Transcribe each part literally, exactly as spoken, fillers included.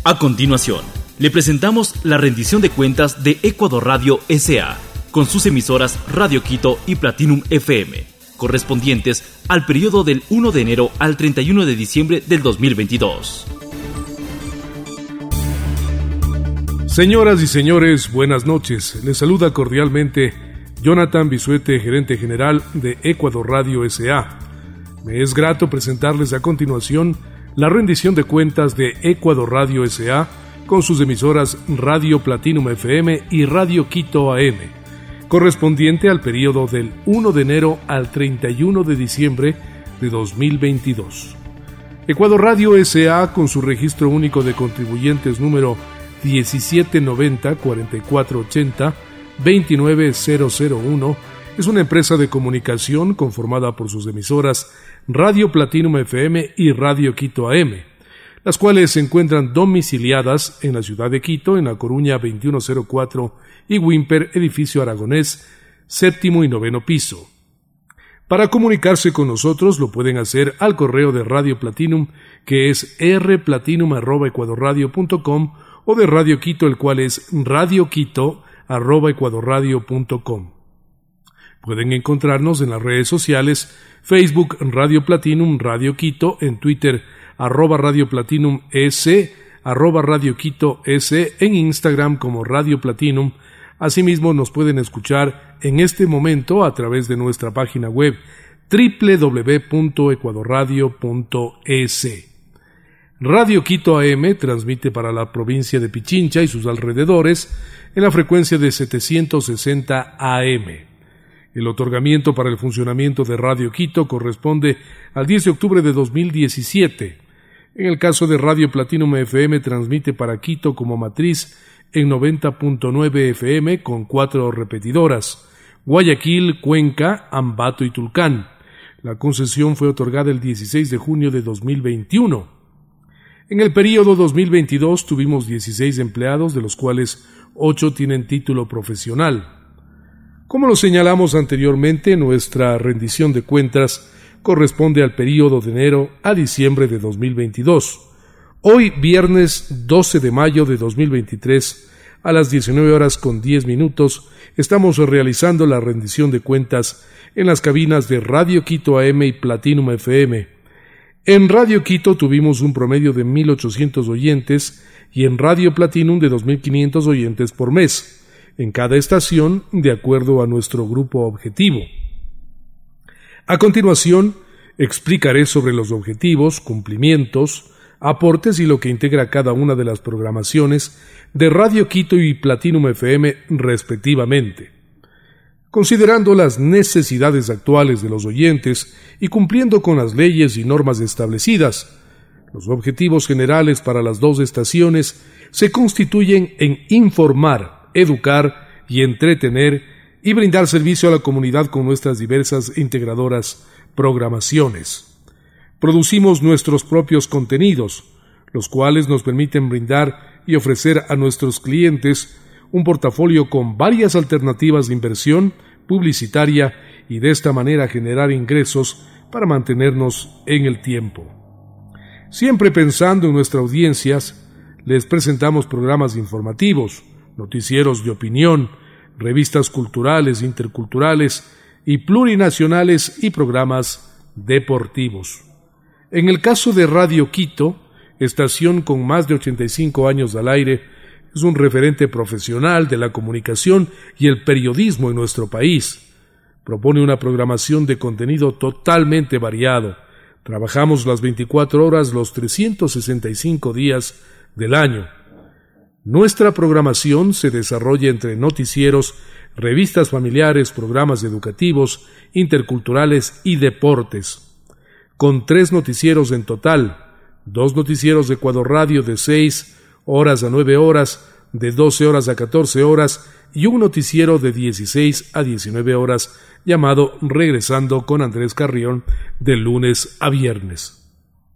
A continuación, le presentamos la rendición de cuentas de Ecuador Radio S A, con sus emisoras Radio Quito y Platinum F M, correspondientes al periodo del primero de enero al treinta y uno de diciembre del dos mil veintidós. Señoras y señores, buenas noches. Les saluda cordialmente Jonathan Bisuete, gerente general de Ecuador Radio S A. Me es grato presentarles a continuación la rendición de cuentas de Ecuador Radio S A con sus emisoras Radio Platinum F M y Radio Quito A M, correspondiente al periodo del primero de enero al treinta y uno de diciembre de dos mil veintidós. Ecuador Radio S A, con su registro único de contribuyentes número diecisiete noventa cuarenta y cuatro ochenta veintinueve cero cero uno, es una empresa de comunicación conformada por sus emisoras Radio Platinum F M y Radio Quito A M, las cuales se encuentran domiciliadas en la ciudad de Quito, en La Coruña veintiuno cero cuatro y Wimper, edificio aragonés, séptimo y noveno piso. Para comunicarse con nosotros lo pueden hacer al correo de Radio Platinum, que es rplatinum arroba ecuadorradio punto com, o de Radio Quito, el cual es radioquito arroba ecuadorradio punto com. Pueden encontrarnos en las redes sociales: Facebook Radio Platinum Radio Quito, en Twitter arroba Radio Platinum S, arroba Radio Quito S, en Instagram como Radio Platinum. Asimismo nos pueden escuchar en este momento a través de nuestra página web doble u doble u doble u punto ecuadorradio punto es. Radio Quito A M transmite para la provincia de Pichincha y sus alrededores en la frecuencia de setecientos sesenta A M. El otorgamiento para el funcionamiento de Radio Quito corresponde al diez de octubre de dos mil diecisiete. En el caso de Radio Platinum F M, transmite para Quito como matriz en noventa punto nueve F M con cuatro repetidoras: Guayaquil, Cuenca, Ambato y Tulcán. La concesión fue otorgada el dieciséis de junio de dos mil veintiuno. En el período dos mil veintidós tuvimos dieciséis empleados, de los cuales ocho tienen título profesional. Como lo señalamos anteriormente, nuestra rendición de cuentas corresponde al período de enero a diciembre de dos mil veintidós. Hoy, viernes doce de mayo de dos mil veintitrés, a las diecinueve horas con diez minutos, estamos realizando la rendición de cuentas en las cabinas de Radio Quito A M y Platinum F M. En Radio Quito tuvimos un promedio de mil ochocientos oyentes y en Radio Platinum de dos mil quinientos oyentes por mes, en cada estación de acuerdo a nuestro grupo objetivo. A continuación, explicaré sobre los objetivos, cumplimientos, aportes y lo que integra cada una de las programaciones de Radio Quito y Platinum F M respectivamente. Considerando las necesidades actuales de los oyentes y cumpliendo con las leyes y normas establecidas, los objetivos generales para las dos estaciones se constituyen en informar, educar y entretener y brindar servicio a la comunidad con nuestras diversas e integradoras programaciones. Producimos nuestros propios contenidos, los cuales nos permiten brindar y ofrecer a nuestros clientes un portafolio con varias alternativas de inversión publicitaria y de esta manera generar ingresos para mantenernos en el tiempo. Siempre pensando en nuestras audiencias, les presentamos programas informativos, noticieros de opinión, revistas culturales, interculturales y plurinacionales y programas deportivos. En el caso de Radio Quito, estación con más de ochenta y cinco años al aire, es un referente profesional de la comunicación y el periodismo en nuestro país. Propone una programación de contenido totalmente variado. Trabajamos las veinticuatro horas, los trescientos sesenta y cinco días del año. Nuestra programación se desarrolla entre noticieros, revistas familiares, programas educativos, interculturales y deportes. Con tres noticieros en total, dos noticieros de Ecuador Radio de seis horas a nueve horas, de doce horas a catorce horas y un noticiero de dieciséis a diecinueve horas llamado Regresando con Andrés Carrión, de lunes a viernes.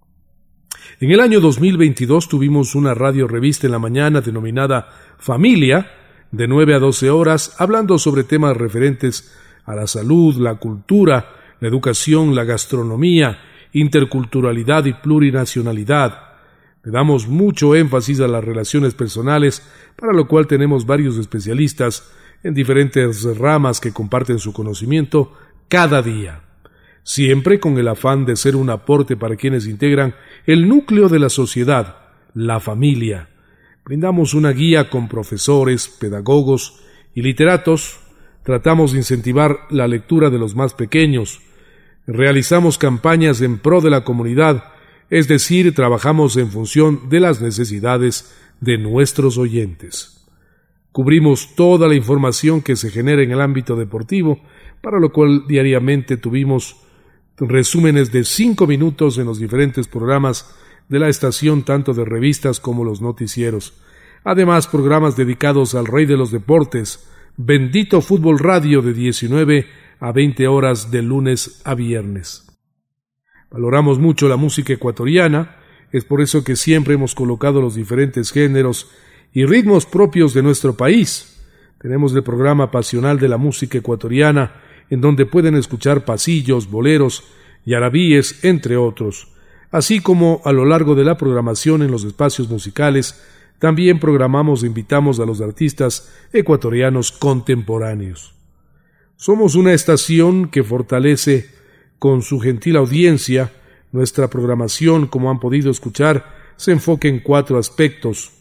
En el año dos mil veintidós tuvimos una radio revista en la mañana denominada Familia, de nueve a doce horas, hablando sobre temas referentes a la salud, la cultura, la educación, la gastronomía, interculturalidad y plurinacionalidad. Le damos mucho énfasis a las relaciones personales, para lo cual tenemos varios especialistas en diferentes ramas que comparten su conocimiento cada día, siempre con el afán de ser un aporte para quienes integran el núcleo de la sociedad, la familia. Brindamos una guía con profesores, pedagogos y literatos. Tratamos de incentivar la lectura de los más pequeños. Realizamos campañas en pro de la comunidad, es decir, trabajamos en función de las necesidades de nuestros oyentes. Cubrimos toda la información que se genera en el ámbito deportivo, para lo cual diariamente tuvimos resúmenes de cinco minutos en los diferentes programas de la estación, tanto de revistas como los noticieros. Además, programas dedicados al rey de los deportes, Bendito Fútbol Radio, de diecinueve a veinte horas de lunes a viernes. Valoramos mucho la música ecuatoriana, es por eso que siempre hemos colocado los diferentes géneros y ritmos propios de nuestro país. Tenemos el programa pasional de la música ecuatoriana, en donde pueden escuchar pasillos, boleros y arabíes, entre otros. Así como a lo largo de la programación en los espacios musicales, también programamos e invitamos a los artistas ecuatorianos contemporáneos. Somos una estación que fortalece con su gentil audiencia. Nuestra programación, como han podido escuchar, se enfoca en cuatro aspectos: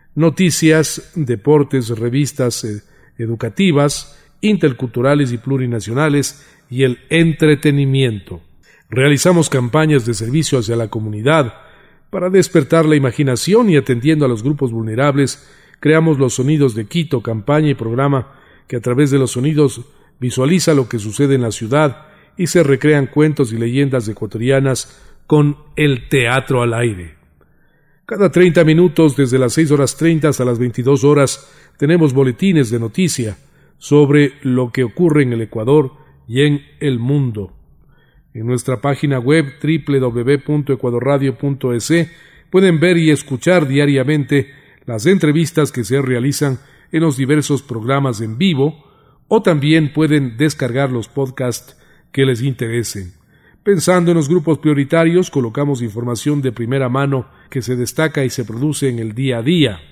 noticias, deportes, revistas eh, educativas, interculturales y plurinacionales, y el entretenimiento. Realizamos campañas de servicio hacia la comunidad para despertar la imaginación, y atendiendo a los grupos vulnerables, creamos los Sonidos de Quito, campaña y programa que a través de los sonidos visualiza lo que sucede en la ciudad y se recrean cuentos y leyendas ecuatorianas con el teatro al aire. Cada treinta minutos, desde las seis horas treinta hasta las veintidós horas, tenemos boletines de noticia sobre lo que ocurre en el Ecuador y en el mundo. En nuestra página web doble u doble u doble u punto ecuador radio punto e s pueden ver y escuchar diariamente las entrevistas que se realizan en los diversos programas en vivo, o también pueden descargar los podcasts que les interesen. Pensando en los grupos prioritarios, colocamos información de primera mano que se destaca y se produce en el día a día.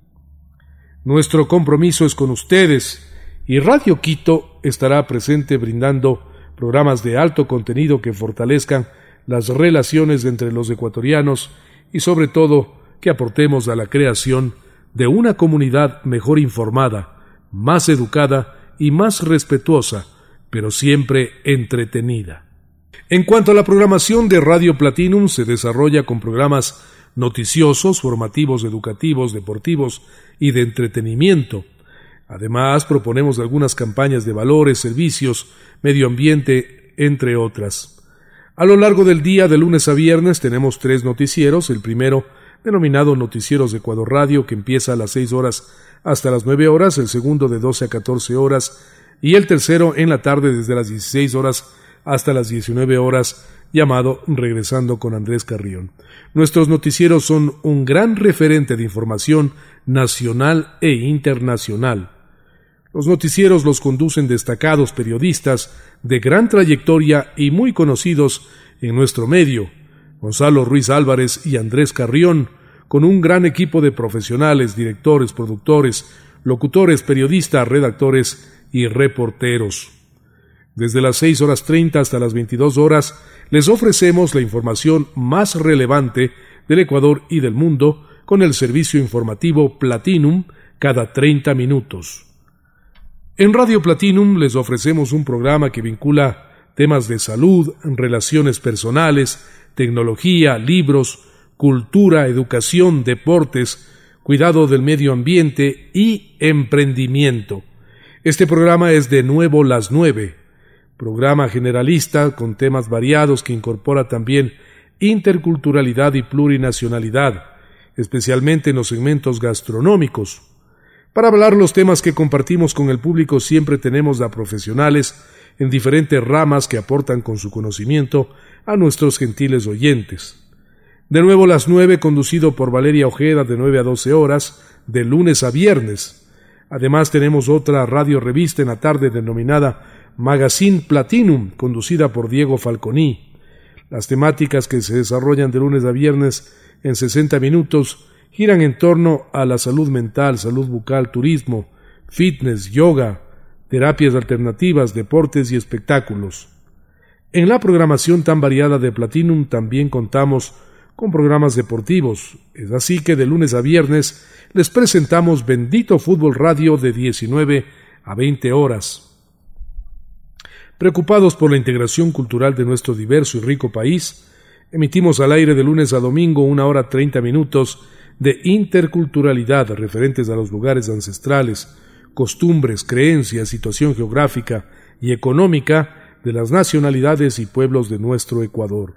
Nuestro compromiso es con ustedes, y Radio Quito estará presente brindando programas de alto contenido que fortalezcan las relaciones entre los ecuatorianos y sobre todo que aportemos a la creación de una comunidad mejor informada, más educada y más respetuosa, pero siempre entretenida. En cuanto a la programación de Radio Platinum, se desarrolla con programas noticiosos, formativos, educativos, deportivos y de entretenimiento. Además, proponemos algunas campañas de valores, servicios, medio ambiente, entre otras. A lo largo del día, de lunes a viernes, tenemos tres noticieros. El primero, denominado Noticieros de Ecuador Radio, que empieza a las seis horas hasta las nueve horas, el segundo de doce a catorce horas, y el tercero en la tarde desde las dieciséis horas hasta las diecinueve horas, llamado Regresando con Andrés Carrión. Nuestros noticieros son un gran referente de información nacional e internacional. Los noticieros los conducen destacados periodistas de gran trayectoria y muy conocidos en nuestro medio, Gonzalo Ruiz Álvarez y Andrés Carrión, con un gran equipo de profesionales, directores, productores, locutores, periodistas, redactores y reporteros. Desde las seis horas treinta hasta las veintidós horas les ofrecemos la información más relevante del Ecuador y del mundo con el servicio informativo Platinum cada treinta minutos. En Radio Platinum les ofrecemos un programa que vincula temas de salud, relaciones personales, tecnología, libros, cultura, educación, deportes, cuidado del medio ambiente y emprendimiento. Este programa es de nuevo las nueve, programa generalista con temas variados que incorpora también interculturalidad y plurinacionalidad, especialmente en los segmentos gastronómicos. Para hablar los temas que compartimos con el público siempre tenemos a profesionales en diferentes ramas que aportan con su conocimiento a nuestros gentiles oyentes. De nuevo las nueve, conducido por Valeria Ojeda de nueve a doce horas, de lunes a viernes. Además tenemos otra radio revista en la tarde denominada Magazine Platinum, conducida por Diego Falconi. Las temáticas que se desarrollan de lunes a viernes en sesenta minutos giran en torno a la salud mental, salud bucal, turismo, fitness, yoga, terapias alternativas, deportes y espectáculos. En la programación tan variada de Platinum también contamos con programas deportivos. Es así que de lunes a viernes les presentamos Bendito Fútbol Radio de diecinueve a veinte horas. Preocupados por la integración cultural de nuestro diverso y rico país, emitimos al aire de lunes a domingo una hora treinta minutos de interculturalidad referentes a los lugares ancestrales, costumbres, creencias, situación geográfica y económica de las nacionalidades y pueblos de nuestro Ecuador.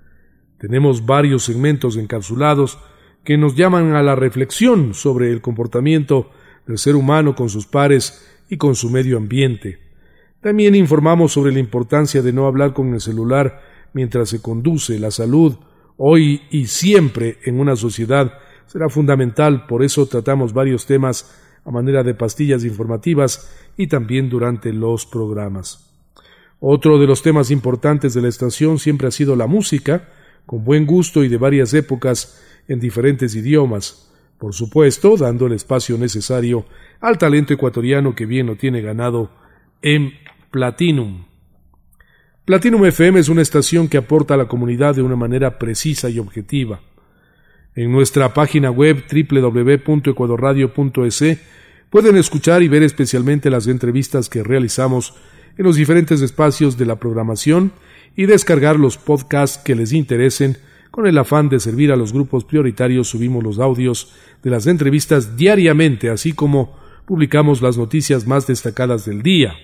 Tenemos varios segmentos encapsulados que nos llaman a la reflexión sobre el comportamiento del ser humano con sus pares y con su medio ambiente. También informamos sobre la importancia de no hablar con el celular mientras se conduce. La salud, hoy y siempre en una sociedad, será fundamental, por eso tratamos varios temas a manera de pastillas informativas y también durante los programas. Otro de los temas importantes de la estación siempre ha sido la música, con buen gusto y de varias épocas en diferentes idiomas, por supuesto dando el espacio necesario al talento ecuatoriano que bien lo tiene ganado en Platinum. Platinum F M es una estación que aporta a la comunidad de una manera precisa y objetiva. En nuestra página web doble u doble u doble u punto ecuadorradio punto es pueden escuchar y ver especialmente las entrevistas que realizamos en los diferentes espacios de la programación y descargar los podcasts que les interesen. Con el afán de servir a los grupos prioritarios, subimos los audios de las entrevistas diariamente, así como publicamos las noticias más destacadas del día.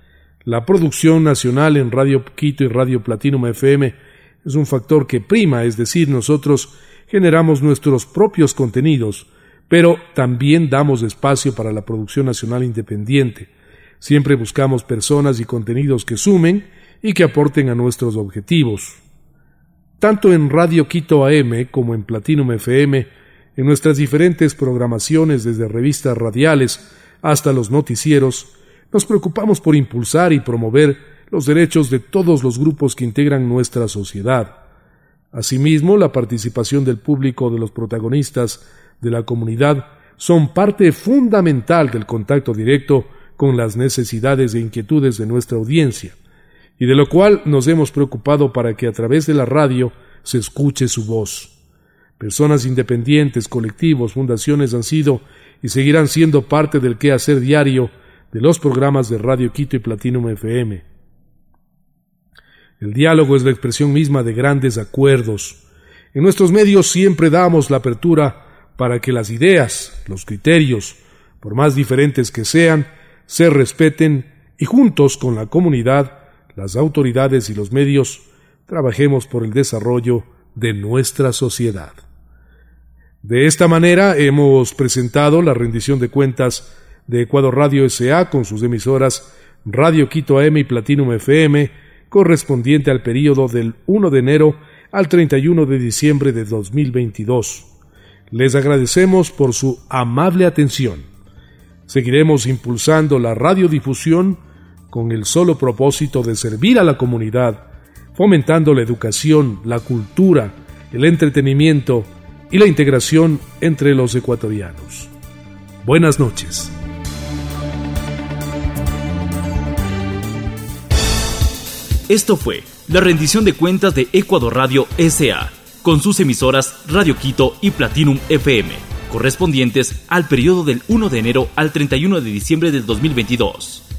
La producción nacional en Radio Quito y Radio Platinum F M es un factor que prima, es decir, nosotros generamos nuestros propios contenidos, pero también damos espacio para la producción nacional independiente. Siempre buscamos personas y contenidos que sumen y que aporten a nuestros objetivos. Tanto en Radio Quito A M como en Platinum F M, en nuestras diferentes programaciones desde revistas radiales hasta los noticieros, nos preocupamos por impulsar y promover los derechos de todos los grupos que integran nuestra sociedad. Asimismo, la participación del público, de los protagonistas de la comunidad, son parte fundamental del contacto directo con las necesidades e inquietudes de nuestra audiencia, y de lo cual nos hemos preocupado para que a través de la radio se escuche su voz. Personas independientes, colectivos, fundaciones han sido y seguirán siendo parte del quehacer diario de los programas de Radio Quito y Platinum F M. El diálogo es la expresión misma de grandes acuerdos. En nuestros medios siempre damos la apertura para que las ideas, los criterios, por más diferentes que sean, se respeten y juntos con la comunidad, las autoridades y los medios, trabajemos por el desarrollo de nuestra sociedad. De esta manera hemos presentado la rendición de cuentas de Ecuador Radio S A con sus emisoras Radio Quito A M y Platinum F M, correspondiente al periodo del primero de enero al treinta y uno de diciembre de dos mil veintidós. Les agradecemos por su amable atención. Seguiremos impulsando la radiodifusión con el solo propósito de servir a la comunidad, fomentando la educación, la cultura, el entretenimiento y la integración entre los ecuatorianos. Buenas noches. Esto fue la rendición de cuentas de Ecuador Radio S A, con sus emisoras Radio Quito y Platinum F M, correspondientes al periodo del primero de enero al treinta y uno de diciembre del dos mil veintidós.